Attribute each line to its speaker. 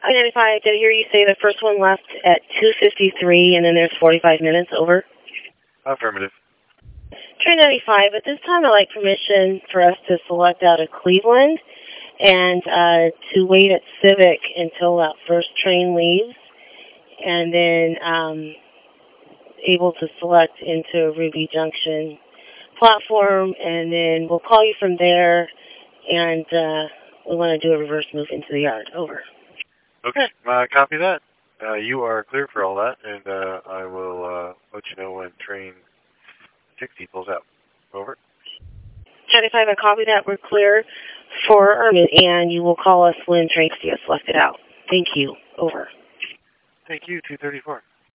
Speaker 1: I-95, did I hear you say the first one left at 2:53 and then there's 45 minutes? Over.
Speaker 2: Affirmative.
Speaker 1: Train 95, at this time I'd like permission for us to select out of Cleveland and to wait at Civic until that first train leaves, and then able to select into Ruby Junction platform, and then we'll call you from there, and we want to do a reverse move into the yard. Over.
Speaker 2: Okay, copy that. You are clear for all that, and I will let you know when train 60 pulls out. Over.
Speaker 1: 95, I copy that. We're clear for our move, and you will call us when train 60 is selected out. Thank you. Over.
Speaker 2: Thank you, 234.